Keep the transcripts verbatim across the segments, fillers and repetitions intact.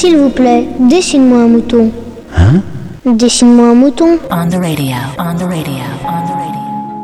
S'il vous plaît, dessine-moi un mouton. Hein? Dessine-moi un mouton. On the radio, on the radio, on the radio.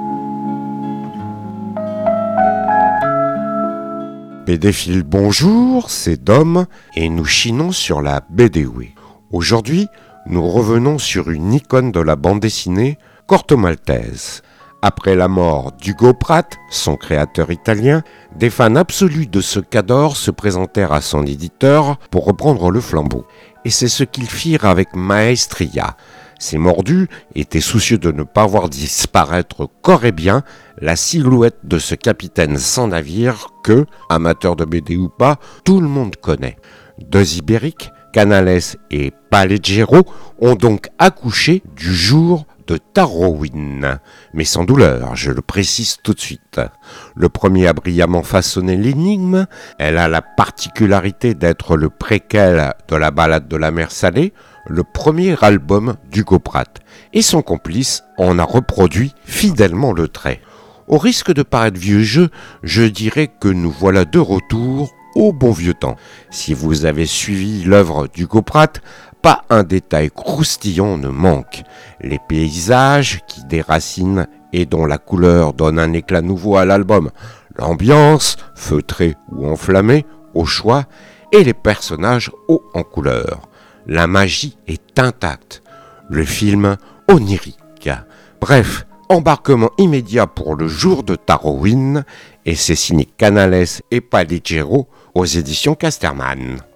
Bédéphile, bonjour, c'est Dom et nous chinons sur la B D W. Aujourd'hui, nous revenons sur une icône de la bande dessinée, Corto Maltese. Après la mort d'Hugo Pratt, son créateur italien, des fans absolus de ce cador se présentèrent à son éditeur pour reprendre le flambeau. Et c'est ce qu'ils firent avec maestria. Ces mordus étaient soucieux de ne pas voir disparaître corps et bien la silhouette de ce capitaine sans navire que, amateur de B D ou pas, tout le monde connaît. Deux Ibériques, Canales et Paleggero, ont donc accouché du jour de Tarrowin, mais sans douleur, je le précise tout de suite. Le premier a brillamment façonné l'énigme, elle a la particularité d'être le préquel de la Ballade de la mer Salée, le premier album d'Hugo Pratt, et son complice en a reproduit fidèlement le trait. Au risque de paraître vieux jeu, je dirais que nous voilà de retour au bon vieux temps. Si vous avez suivi l'œuvre d'Hugo Pratt, pas un détail croustillant ne manque. Les paysages qui déracinent et dont la couleur donne un éclat nouveau à l'album, l'ambiance, feutrée ou enflammée, au choix, et les personnages hauts en couleur. La magie est intacte. Le film onirique. Bref, embarquement immédiat pour le jour de Tarrowin, et c'est signé Canales et Paleggero aux éditions Casterman.